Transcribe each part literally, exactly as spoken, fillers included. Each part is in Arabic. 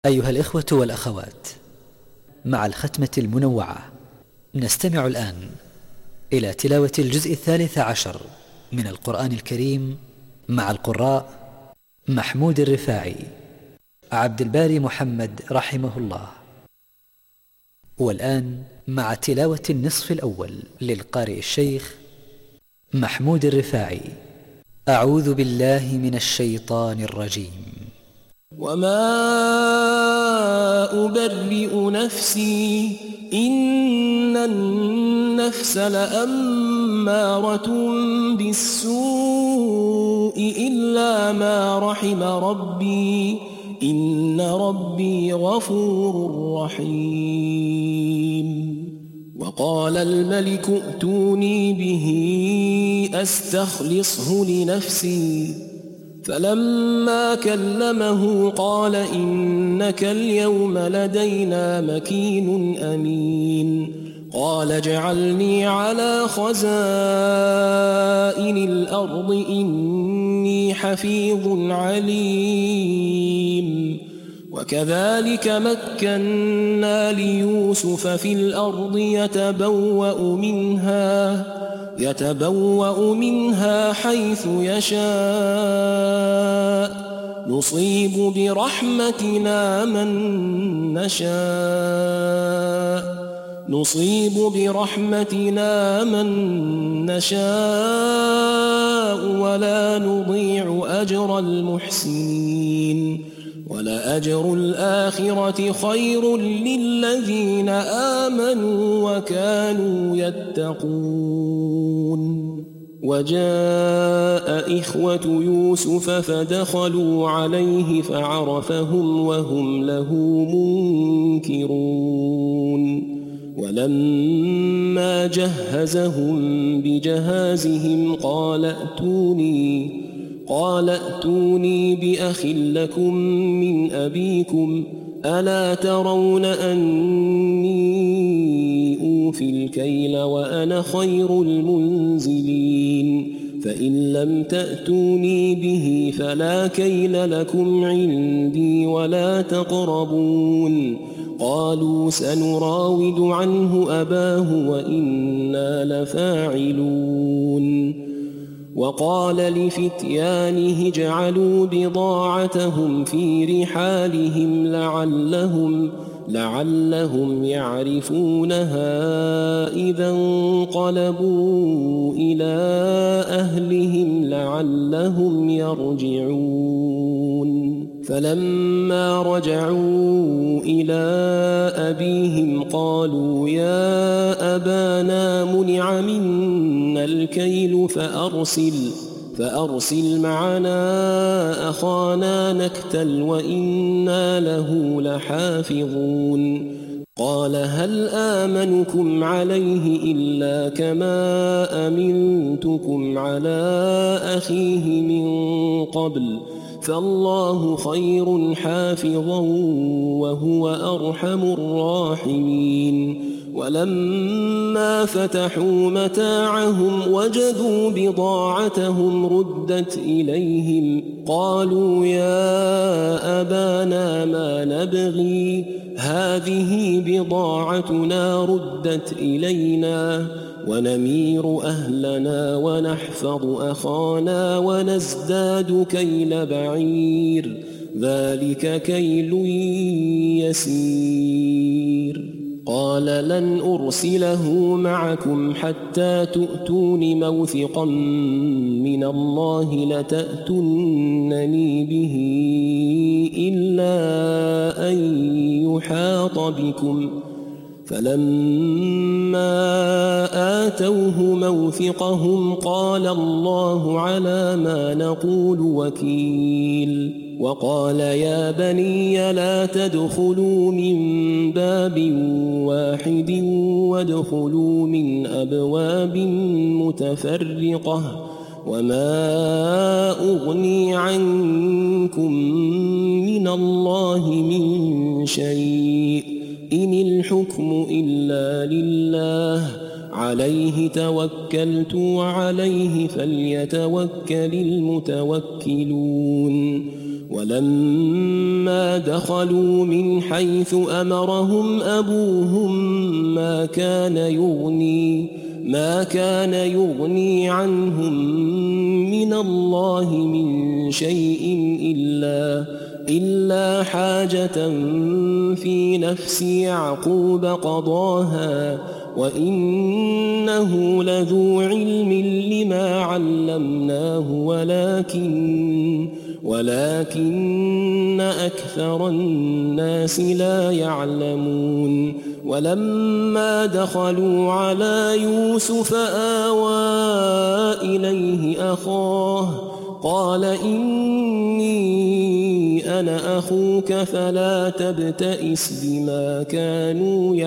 أيها الإخوة والأخوات، مع الختمة المنوعة نستمع الآن إلى تلاوة الجزء الثالث عشر من القرآن الكريم مع القراء محمود الرفاعي، عبد الباري محمد رحمه الله. والآن مع تلاوة النصف الأول للقارئ الشيخ محمود الرفاعي. أعوذ بالله من الشيطان الرجيم. وما أبرئ نفسي إن النفس لأمارة بالسوء إلا ما رحم ربي إن ربي غفور رحيم. وقال الملك ائتوني به أستخلصه لنفسي، فلما كلمه قال إنك اليوم لدينا مكين أمين. قال اجعلني على خزائن الأرض إني حفيظ عليم. وكذلك مكنا ليوسف في الأرض يتبوأ منها يتبوأ منها حيث يشاء نصيب برحمتنا من نشاء نصيب برحمتنا من نشاء ولا نضيع أجر المحسنين. ولأجر الآخرة خير للذين آمنوا وكانوا يتقون. وجاء إخوة يوسف فدخلوا عليه فعرفهم وهم له منكرون. ولما جهزهم بجهازهم قال ائتوني قال ائتوني بأخ لكم من أبيكم ألا ترون أني أوفي الكيل وأنا خير المنزلين. فإن لم تأتوني به فلا كيل لكم عندي ولا تقربون. قالوا سنراود عنه أباه وإنا لفاعلون. وقال لفتيانه اجعلوا بضاعتهم في رحالهم لعلهم, لعلهم يعرفونها إذا انقلبوا إلى أهلهم لعلهم يرجعون. فلما رجعوا إلى أبيهم قالوا يا أبانا منع منا الكيل فأرسل, فأرسل معنا أخانا نكتل وإنا له لحافظون. قال هل آمنكم عليه إلا كما أمنتكم على أخيه من قبل فالله خير حافظا وهو أرحم الراحمين. ولما فتحوا متاعهم وجدوا بضاعتهم ردت إليهم قالوا يا أبانا ما نبغي هذه بضاعتنا ردت إلينا ونمير أهلنا ونحفظ أخانا ونزداد كيل بعير ذلك كيل يسير. قال لن أرسله معكم حتى تؤتون موثقا من الله لتأتونني به إلا أن يحاط بكم. فلما آتوه موثقهم قال الله على ما نقول وكيل. وقال يا بني لا تدخلوا من باب واحد وادخلوا من أبواب متفرقة وما أغني عنكم من الله من شيء إن الحكم إلا لله عليه توكلت وعليه فليتوكل المتوكلون. ولما دخلوا من حيث أمرهم أبوهم ما كان يغني ما كان يغني عنهم من الله من شيء إلا إلا حاجة في نفس يعقوب قضاها وإنه لذو علم لما علمناه ولكن ولكن أكثر الناس لا يعلمون. ولما دخلوا على يوسف آوى إليه أخاه قال إني أنا أخوك فلا تبتئس بما كانوا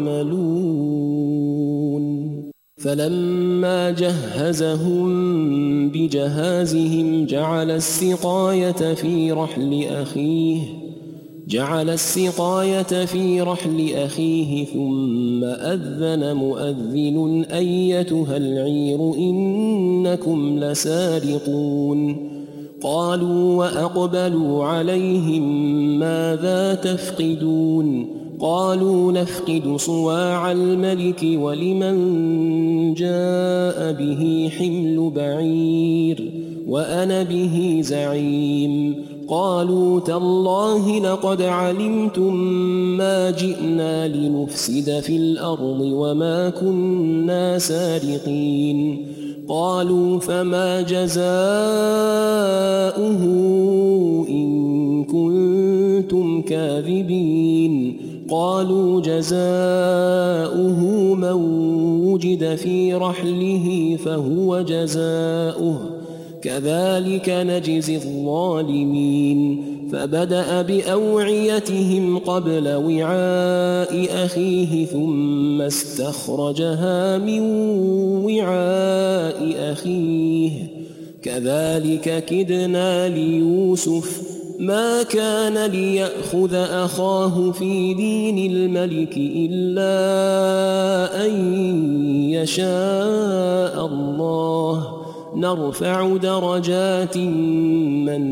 يعملون. فلما جهزهم بجهازهم جعل السقاية في رحل أخيه جعل السقاية في رحل أخيه ثم أذن مؤذن أيتها العير إنكم لسارقون. قالوا وأقبلوا عليهم ماذا تفقدون قالوا نفقد صواع الملك ولمن جاء به حمل بعير وأنا به زعيم. قالوا تالله لقد علمتم ما جئنا لنفسد في الأرض وما كنا سارقين. قالوا فما جزاؤه إن كنتم كاذبين. قالوا جزاؤه من وجد في رحله فهو جزاؤه كذلك نجزي الظالمين. فبدأ بأوعيتهم قبل وعاء أخيه ثم استخرجها من وعاء أخيه كذلك كدنا ليوسف ما كان ليأخذ أخاه في دين الملك إلا أن يشاء الله نرفع درجات من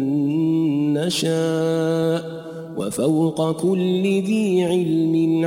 نشاء وفوق كل ذي علم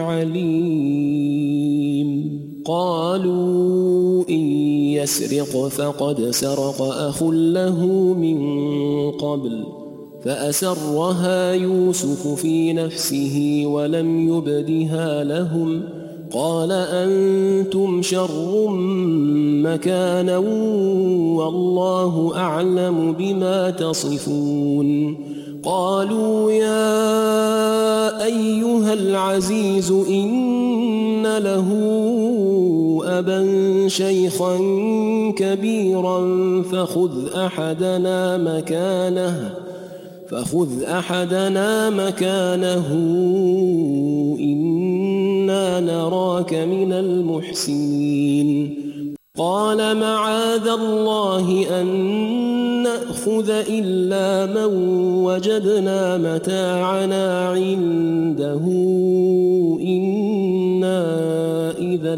عليم. قالوا إن يسرق فقد سرق أخ له من قبل فأسرها يوسف في نفسه ولم يبدها لهم قال أنتم شر مكانا والله أعلم بما تصفون. قالوا يا أيها العزيز إن له أبا شيخا كبيرا فخذ أحدنا مكانه فخذ أحدنا مكانه إنا نراك من المحسنين. قال معاذ الله أن نأخذ إلا من وجدنا متاعنا عنده إنا إذا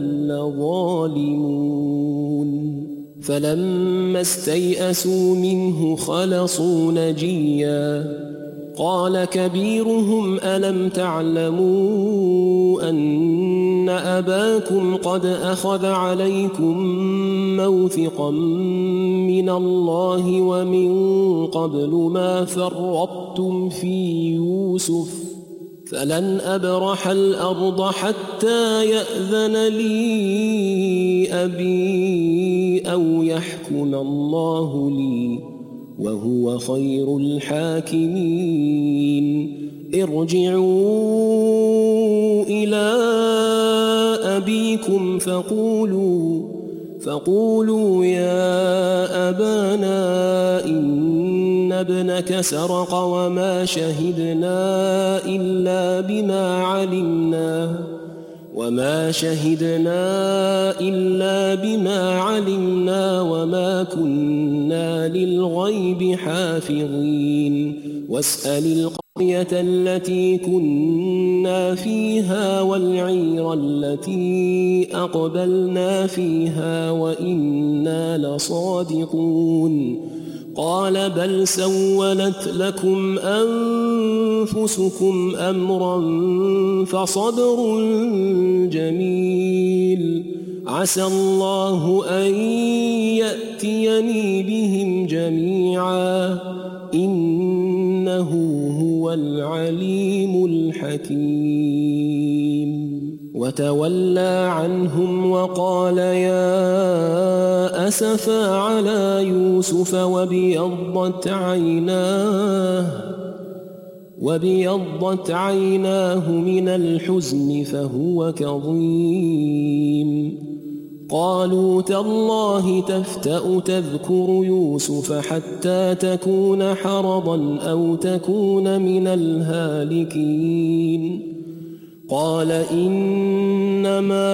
لظالمون. فلما استيئسوا منه خلصوا نجيا قال كبيرهم ألم تعلموا أن أباكم قد أخذ عليكم موثقا من الله ومن قبل ما فرطتم في يوسف فلن أبرح الأرض حتى يأذن لي أبي أو يحكم الله لي وهو خير الحاكمين. ارجعوا إلى أبيكم فقولوا فقولوا يا أبانا إن ابنك سرق وما شهدنا إلا بما علمنا وما شهدنا إلا بما علمنا وما كنا للغيب حافظين. واسأل القرية التي كنا فيها والعير التي أقبلنا فيها وإنا لصادقون. قال بل سولت لكم أنفسكم أمرا فصبر جميل عسى الله أن يأتيني بهم جميعا إنه هو العليم الحكيم وتولى عنهم وقال يا أسفا على يوسف وابيضت عيناه وابيضت عيناه من الحزن فهو كظيم قالوا تالله تفتأ تذكر يوسف حتى تكون حرضا أو تكون من الهالكين قال إنما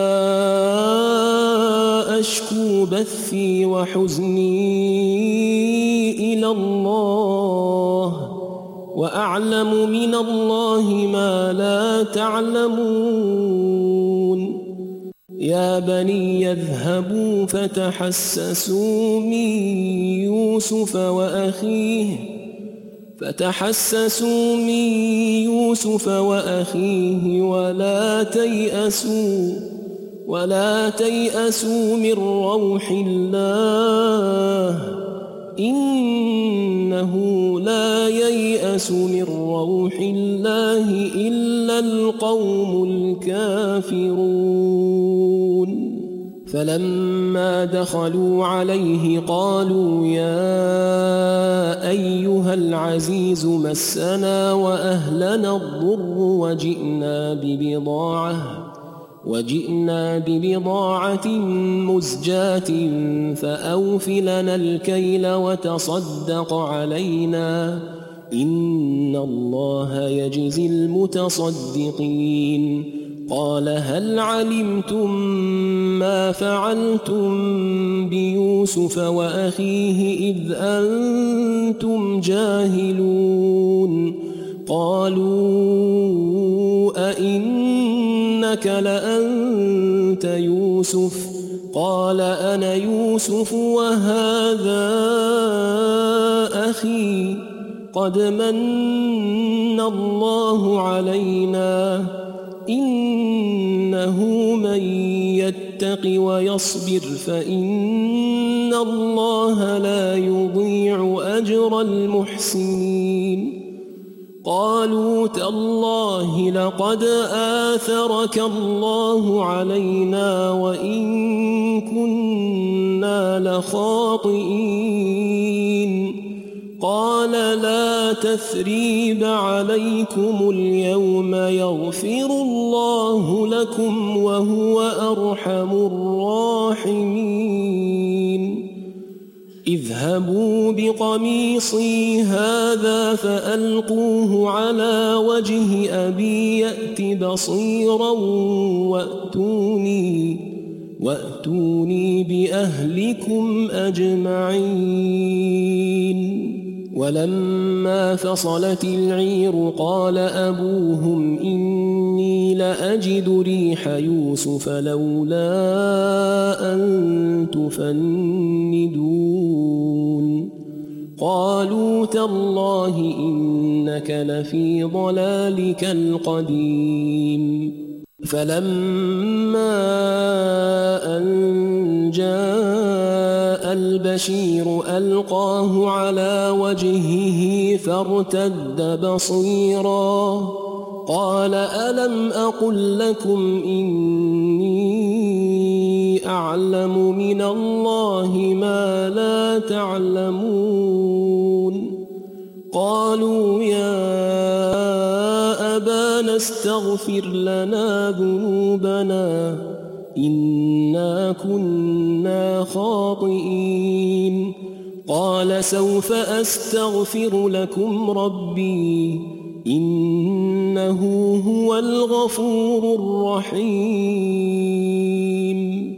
أشكو بثي وحزني إلى الله وأعلم من الله ما لا تعلمون يا بني اذهبوا فتحسسوا من يوسف وأخيه فتحسسوا من يوسف وأخيه ولا تيأسوا ولا تيأسوا من روح الله إنه لا ييأس من روح الله إلا القوم الكافرون فلما دخلوا عليه قالوا يا أيها العزيز مسنا وأهلنا الضر وجئنا ببضاعة وجئنا ببضاعة مزجاة فأوف لنا الكيل وتصدق علينا إن الله يجزي المتصدقين قال هل علمتم ما فعلتم بيوسف وأخيه إذ أنتم جاهلون قالوا أئنك لأنت يوسف قال أنا يوسف وهذا أخي قد من الله علينا إنه من يتق ويصبر فإن الله لا يضيع أجر المحسنين قالوا تالله لقد آثرك الله علينا وإن كنا لخاطئين قال لا تثريب عليكم اليوم يغفر الله لكم وهو أرحم الراحمين اذهبوا بقميصي هذا فألقوه على وجه أبي يأت بصيرا وأتوني وأتوني بأهلكم أجمعين ولما فصلت العير قال أبوهم إني لأجد ريح يوسف لولا أن تفندون قالوا تالله إنك لفي ضلالك القديم فلما أن جاء البشير ألقاه على وجهه فارتد بصيرا قال ألم أقل لكم إني أعلم من الله ما لا تعلمون قالوا يا أبانا استغفر لنا ذنوبنا إنا كنا خاطئين قال سوف أستغفر لكم ربي إنه هو الغفور الرحيم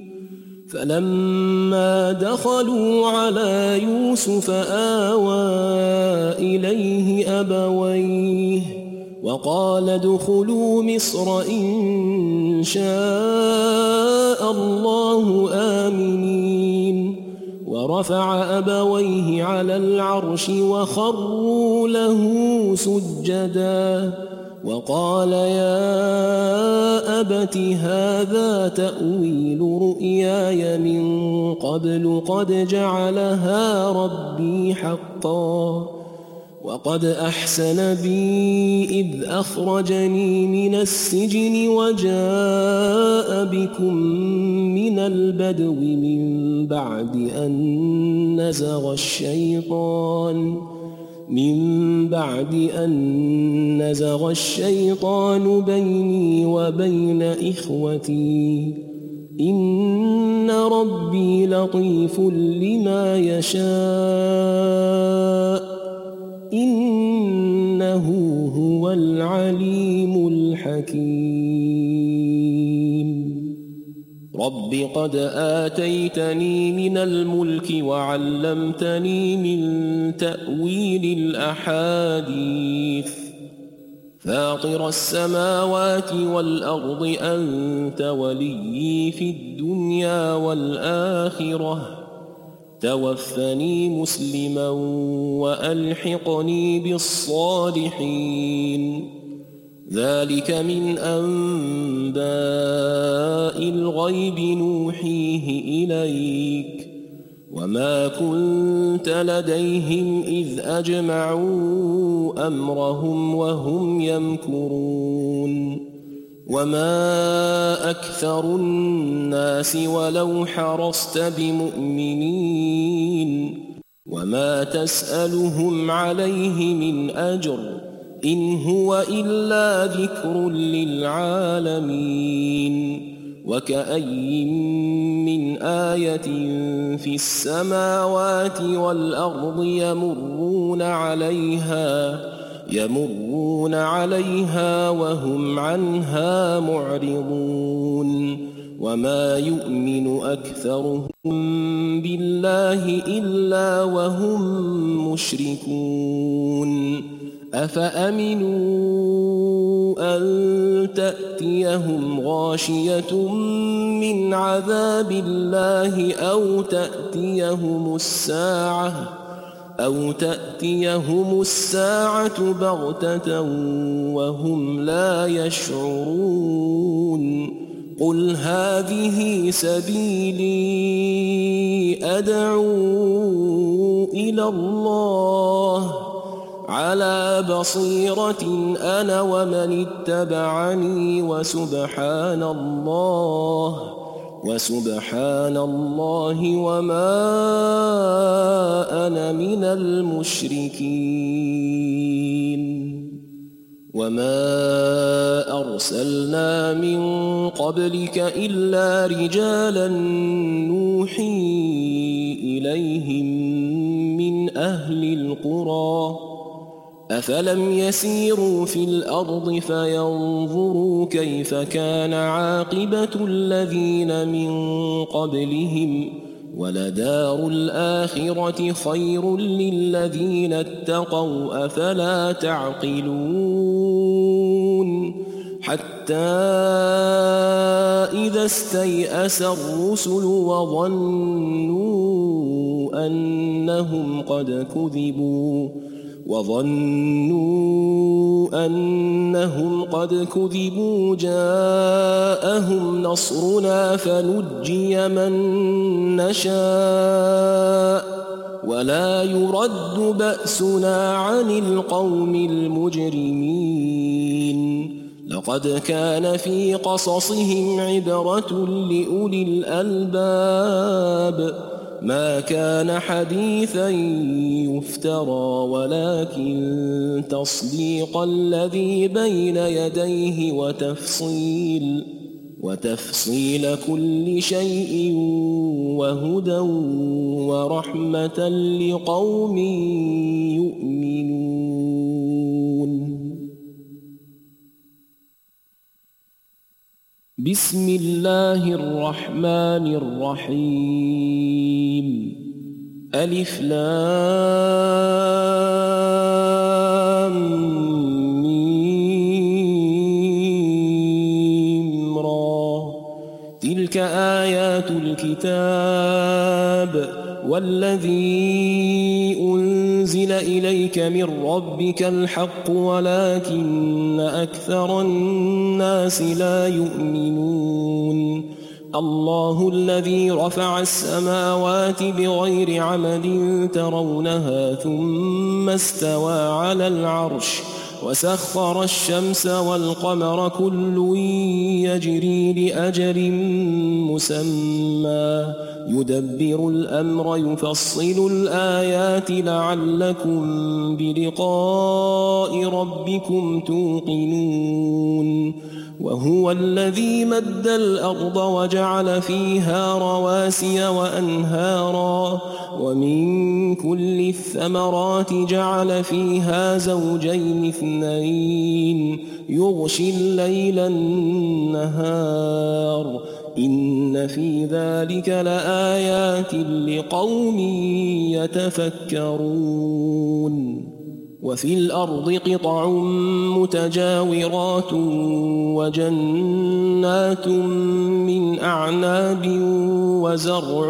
فلما دخلوا على يوسف آوى إليه أبويه وقال ادخلوا مصر إن شاء الله آمنين ورفع أبويه على العرش وخروا له سجدا وقال يا أبت هذا تأويل رؤياي من قبل قد جعلها ربي حقا وقد أحسن بي إذ أخرجني من السجن وجاء بكم من البدو من بعد أن نزغ الشيطان من بعد أن نزغ الشيطان بيني وبين إخوتي إن ربي لطيف لما يشاء إنه هو العليم الحكيم رب قد آتيتني من الملك وعلمتني من تأويل الأحاديث فاطر السماوات والأرض أنت وليي في الدنيا والآخرة توفني مسلما وألحقني بالصالحين ذلك من أنباء الغيب نوحيه إليك وما كنت لديهم إذ أجمعوا أمرهم وهم يمكرون وما أكثر الناس ولو حرصت بمؤمنين وما تسألهم عليه من أجر إن هو إلا ذكر للعالمين وكأي من آية في السماوات والأرض يمرون عليها يمرون عليها وهم عنها معرضون وما يؤمن أكثرهم بالله إلا وهم مشركون أفأمنوا أن تأتيهم غاشية من عذاب الله أو تأتيهم الساعة أو تأتيهم الساعة بغتة وهم لا يشعرون قل هذه سبيلي أدعو إلى الله على بصيرة أنا ومن اتبعني وسبحان الله وسبحان الله وما أنا من المشركين وما أرسلنا من قبلك إلا رجالا نوحي إليهم من أهل القرى أفلم يسيروا في الأرض فينظروا كيف كان عاقبة الذين من قبلهم ولدار الآخرة خير للذين اتقوا أفلا تعقلون حتى إذا استيأس الرسل وظنوا أنهم قد كذبوا وظنوا أنهم قد كذبوا جاءهم نصرنا فنجي من نشاء ولا يرد بأسنا عن القوم المجرمين لقد كان في قصصهم عبرة لأولي الألباب ما كان حديثا يفترى ولكن تصديق الذي بين يديه وتفصيل وتفصيل كل شيء وهدى ورحمة لقوم يؤمنون بسم الله الرحمن الرحيم ألف لام ميم را تلك تلك آيات الكتاب والذي أنزل إليك من ربك الحق ولكن أكثر الناس لا يؤمنون الله الذي رفع السماوات بغير عمد ترونها ثم استوى على العرش وسخر الشمس والقمر كل يجري لأجل مسمى يدبر الأمر يفصل الآيات لعلكم بلقاء ربكم توقنون وهو الذي مد الأرض وجعل فيها رواسي وأنهارا ومن كل الثمرات جعل فيها زوجين اثنين يغشي الليل النهار إن في ذلك لآيات لقوم يتفكرون وفي الأرض قطع متجاورات وجنات من أعناب وزرع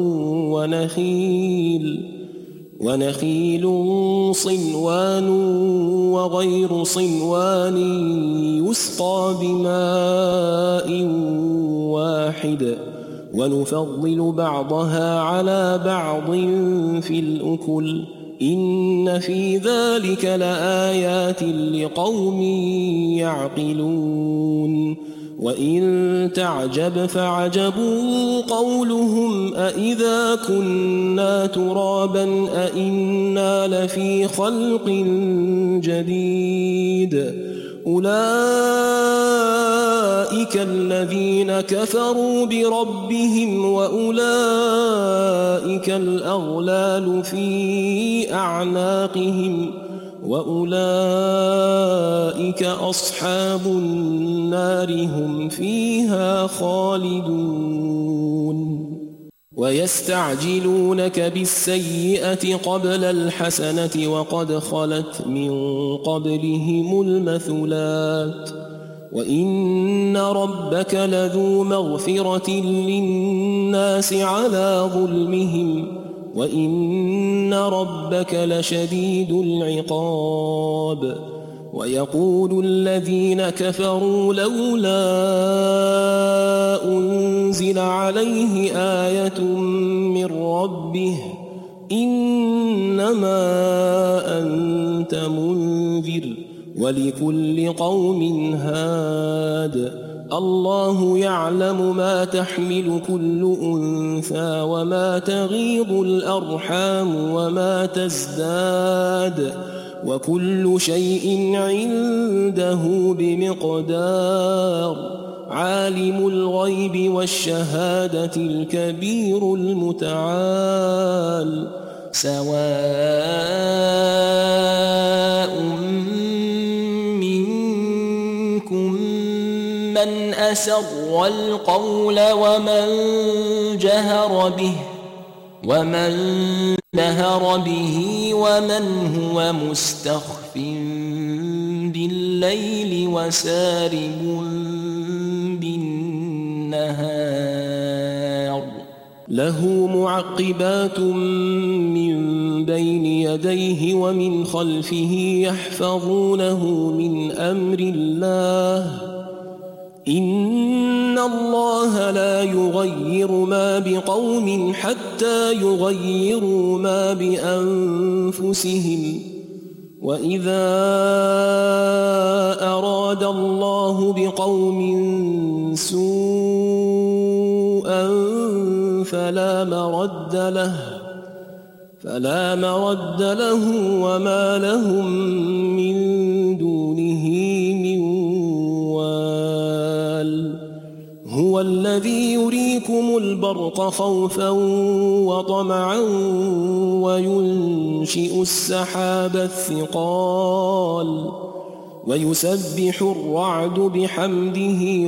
ونخيل ونخيل صنوان وغير صنوان يسقى بماء واحد ونفضل بعضها على بعض في الأكل إن في ذلك لآيات لقوم يعقلون وإن تعجب فعجب قولهم أإذا كنا ترابا أإنا لفي خلق جديد أولئك الذين كفروا بربهم وأولئك الأغلال في أعناقهم وأولئك أصحاب النار هم فيها خالدون ويستعجلونك بالسيئة قبل الحسنة وقد خلت من قبلهم المثلات وإن ربك لذو مغفرة للناس على ظلمهم وإن ربك لشديد العقاب ويقول الذين كفروا لولا أنزل عليه آية من ربه إنما أنت منذر ولكل قوم هاد الله يعلم ما تحمل كل أنثى وما تغيض الأرحام وما تزداد وكل شيء عنده بمقدار عالم الغيب والشهادة الكبير المتعال سواء منكم من أسر القول ومن جهر به ومن جهر به ومن هو مستخف بالليل وسارب بالنهار له معقبات من بين يديه ومن خلفه يحفظونه من أمر الله إن الله لا يغير ما بقوم حتى يغيروا ما بأنفسهم وإذا أراد الله بقوم سوءا فلا مرد له فلا مرد له وما لهم من دونه من وال هو الذي يريكم البرق خوفا وطمعا وينشئ السحاب الثقال ويسبح الرعد بحمده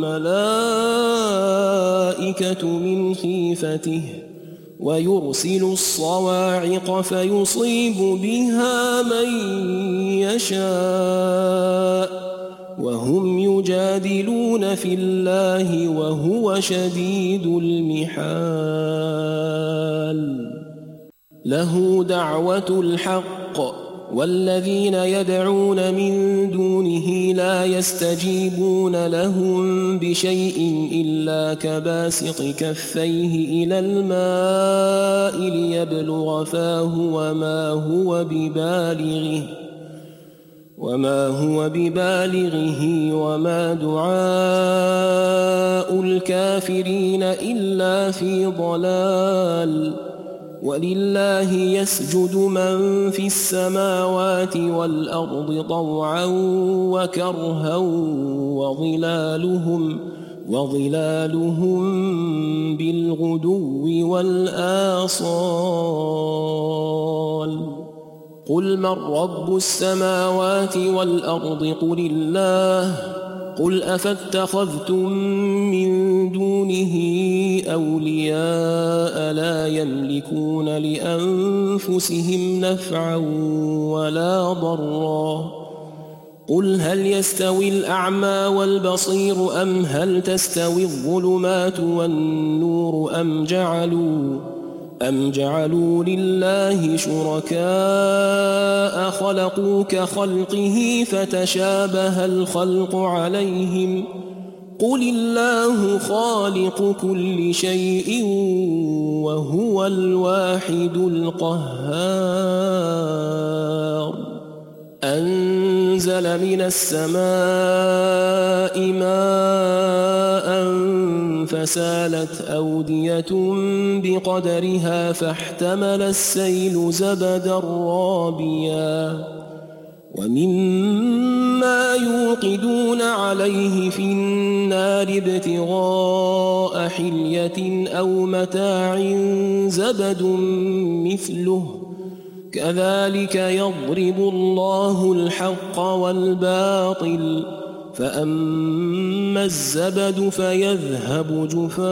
والملائكة من خيفته ويرسل الصواعق فيصيب بها من يشاء وهم يجادلون في الله وهو شديد المحال له دعوة الحق والذين يدعون من دونه لا يستجيبون لهم بشيء إلا كباسط كفيه إلى الماء ليبلغ فاه وما هو ببالغه وما هو ببالغه وما دعاء الكافرين إلا في ضلال ولله يسجد من في السماوات والأرض طوعا وكرها وظلالهم وظلالهم بالغدو والآصال قل من رب السماوات والأرض قل الله قل أفاتخذتم من دونه أولياء لا يملكون لأنفسهم نفعا ولا ضرا قل هل يستوي الأعمى والبصير أم هل تستوي الظلمات والنور أم جعلوا أم جعلوا لله شركاء خلقوا كخلقه فتشابه الخلق عليهم قل الله خالق كل شيء وهو الواحد القهار أنزل من السماء ماء فسالت أودية بقدرها فاحتمل السيل زبدا رابيا ومما يوقدون عليه في النار ابتغاء حلية أو متاع زبد مثله كذلك يضرب الله الحق والباطل فأما الزبد فيذهب جفاء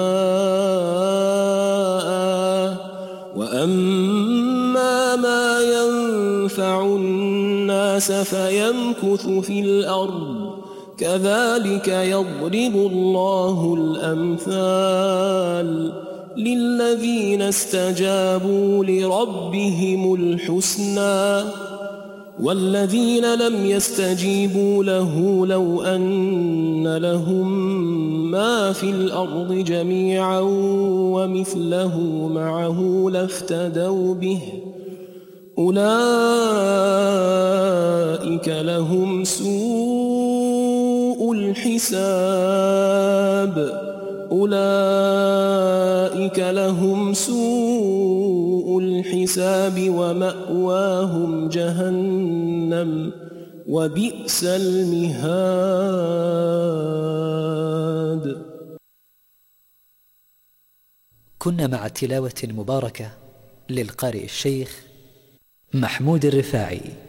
وأما ما ينفع الناس فيمكث في الأرض كذلك يضرب الله الأمثال للذين استجابوا لربهم الحسنى والذين لم يستجيبوا له لو أن لهم ما في الأرض جميعا ومثله معه لافتدوا به أولئك لهم سوء الحساب أولئك لهم سوء الحساب ومأواهم جهنم وبئس المهاد. كنا مع التلاوة المباركة للقارئ الشيخ محمود الرفاعي.